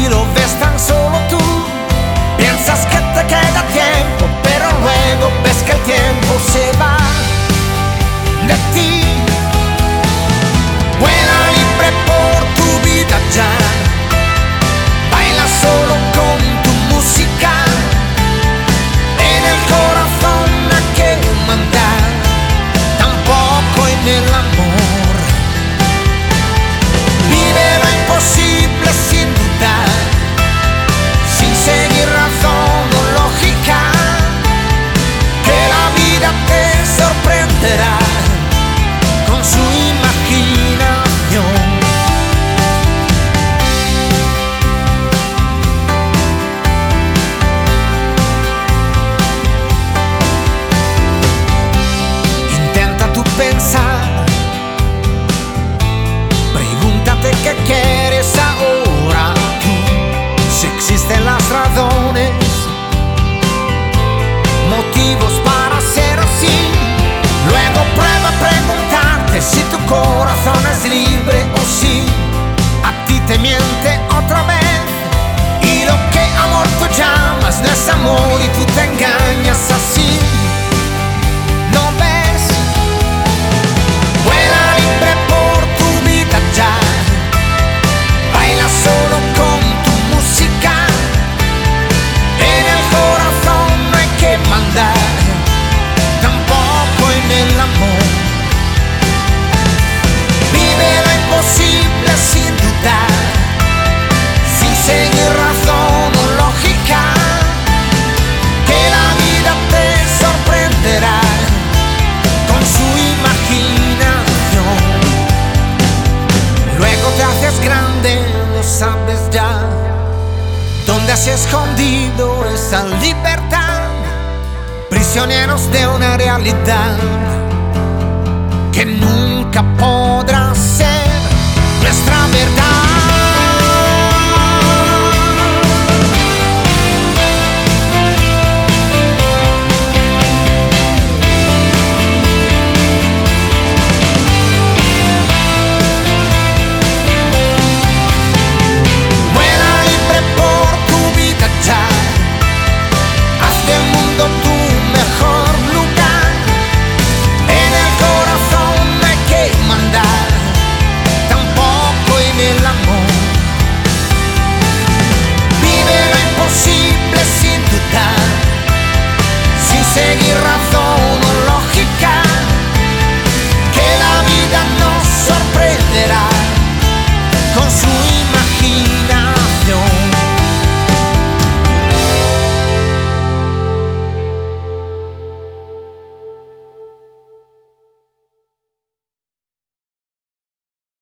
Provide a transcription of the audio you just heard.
y lo ves tan solo tú. Piensas que te queda tiempo, pero luego ves que el tiempo se va de ti. Vuela libre por tu vida ya, baila solo con tu música, en el corazón hay que mandar, tampoco en el amor. Vive lo imposible sin dudar, sin seguir razón o lógica, que la vida te sorprenderá con su imaginación. Intenta tú pensar, pregúntate qué quieres ahora tú, si existen las razones, motivos para ser así. Luego prueba a preguntarte si tu corazón es libre o si a ti te miente otra vez. Y lo que amor tú llamas no es amor y tú te engañas así. ¿No ves? Vuela libre por tu vida ya, baila solo con tu música, en el corazón no hay que mandar, tampoco en el amor. Vive lo imposible sin dudar, sin seguir razón o lógica, que la vida te sorprenderá con su imaginación. Luego te haces grande, lo sabes ya, donde has escondido esa libertad, prisioneros de una realidad que nunca podrá ser nuestra verdad.